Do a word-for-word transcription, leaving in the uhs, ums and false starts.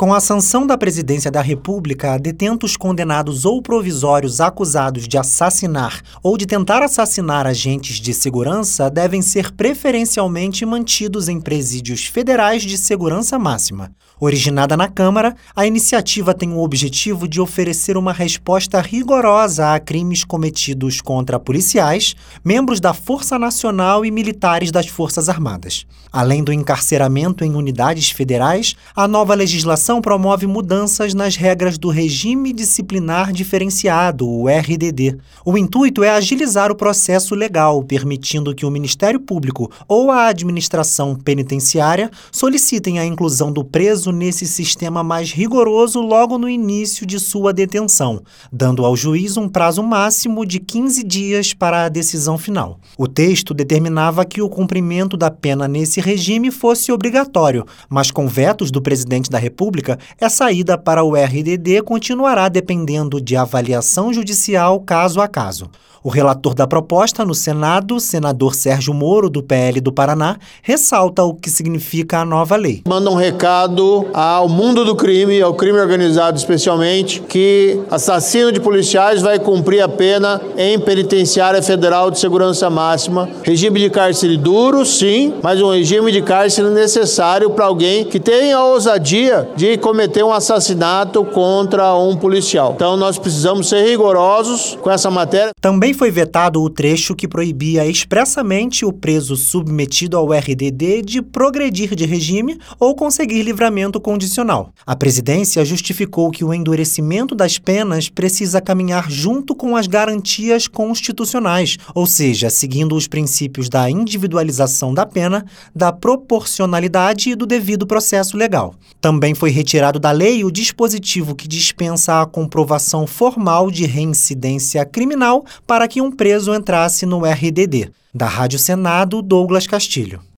Com a sanção da Presidência da República, detentos condenados ou provisórios acusados de assassinar ou de tentar assassinar agentes de segurança devem ser preferencialmente mantidos em presídios federais de segurança máxima. Originada na Câmara, a iniciativa tem o objetivo de oferecer uma resposta rigorosa a crimes cometidos contra policiais, membros da Força Nacional e militares das Forças Armadas. Além do encarceramento em unidades federais, a nova legislação promove mudanças nas regras do Regime Disciplinar Diferenciado, o R D D. O intuito é agilizar o processo legal, permitindo que o Ministério Público ou a administração penitenciária solicitem a inclusão do preso nesse sistema mais rigoroso logo no início de sua detenção, dando ao juiz um prazo máximo de quinze dias para a decisão final. O texto determinava que o cumprimento da pena nesse regime fosse obrigatório, mas com vetos do presidente da República, essa ida para o R D D continuará dependendo de avaliação judicial caso a caso. O relator da proposta no Senado, senador Sérgio Moro, do P L do Paraná, ressalta o que significa a nova lei. Manda um recado ao mundo do crime, ao crime organizado especialmente, que assassino de policiais vai cumprir a pena em penitenciária federal de segurança máxima. Regime de cárcere duro, sim, mas um regime de cárcere necessário para alguém que tenha a ousadia de cometer um assassinato contra um policial. Então nós precisamos ser rigorosos com essa matéria. Também foi vetado o trecho que proibia expressamente o preso submetido ao R D D de progredir de regime ou conseguir livramento condicional. A presidência justificou que o endurecimento das penas precisa caminhar junto com as garantias constitucionais, ou seja, seguindo os princípios da individualização da pena, da proporcionalidade e do devido processo legal. Também foi retirado da lei o dispositivo que dispensa a comprovação formal de reincidência criminal para que um preso entrasse no R D D. Da Rádio Senado, Douglas Castilho.